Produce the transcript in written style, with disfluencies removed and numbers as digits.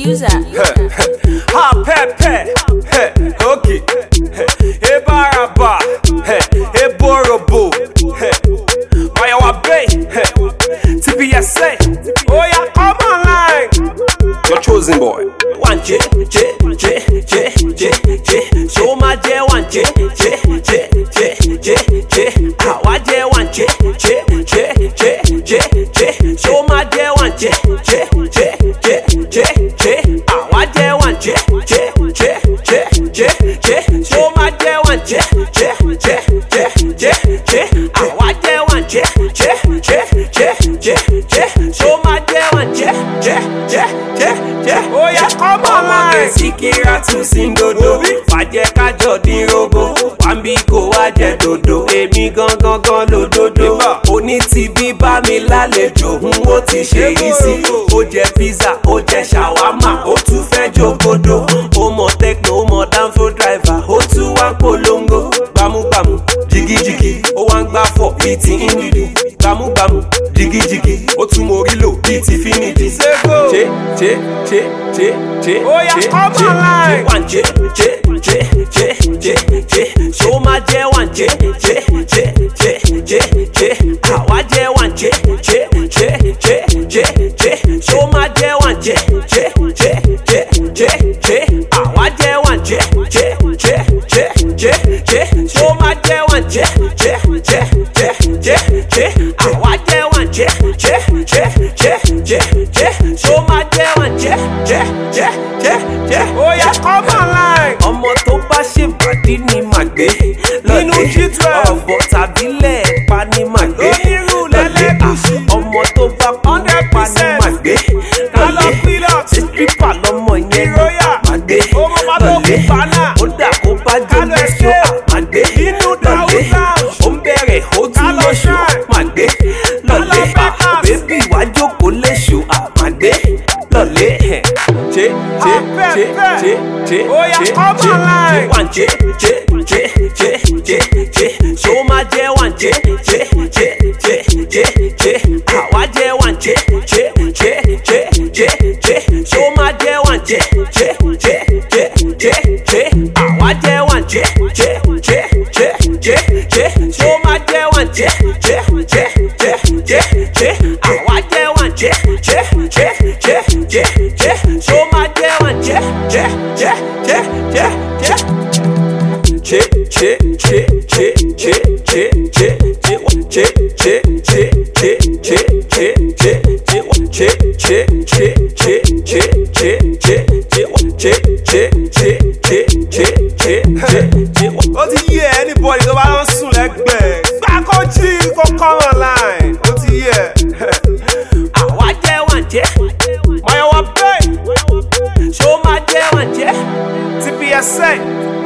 producer. Ha Pepe, okay. Hey Baraba, hey Borobo, Maya Wabe, TPSA. Oh yeah, come online. Your chosen boy. One J, show my J, one J, how I J, one J, show my J, one J, how I J, one J, show my J, one J, how I J, one J, show my J, one J. Oh yeah, come on, Sikira to sing dodo. Wàjẹ́ kájọ dín rogo. Wàmbí kò wá jẹ dodo. Èmi gangan lòdodo. Oní ti bí bá mi lálejò. Ó ti ṣe yìí sí. Ó jẹ pizza, ó jẹ shawarma. Ó tún fẹ́ jogodo. Ó mọ techno, ó mọ danfo driver. Ó tún wá polongo. Gbàmúgbàmù, jigijigi. Ó wá ń gbá fọ̀ bíi ti Indidi. Gbàmúgbàmù, jigijigi. Ó tún mórí lò bíi ti Finidi. Oh yeah, come online. One J, show my J, one J, how I J, one J, show my J, one J, how I J, one J, show my J, one J, how I J, one J, show my J, one J. Oh yeah, come online. Ọmọ tó bá ṣe bàdí ni màá gbé lọ́lẹ̀. Ọ̀bọ̀ tàbí lẹ́ẹ̀pa ni màá gbé lọ́lẹ̀. Ọmọ tó bá kúndẹ̀ pa ni màá gbé lọ́lẹ̀. Ṣé stripper lọmọ yẹn màá gbé lọ́lẹ̀. Ó dà kó bá jó lẹ́sọ̀ màá gbé lọ́lẹ̀. Ó ń bẹ̀rẹ̀ ó tún lọ́sọ̀ màá gbé lọ́lẹ̀. Bébí wá jókòó lẹ́sọ̀ màá gbé lọ́lẹ̀. Oh yeah, come online. One J, show my J, one J, how I J, one J, show my J, one J, how I J, one J, show my J, one J, how I J, one J, show my J, one ó ti yẹ anybody tó bá ń sùn lẹ́gbẹ̀ẹ́ gbà kó jí kó come online ó ti yẹ. Àwa jẹ́ one J, Maya Wabe, show my J, one J, TPSA.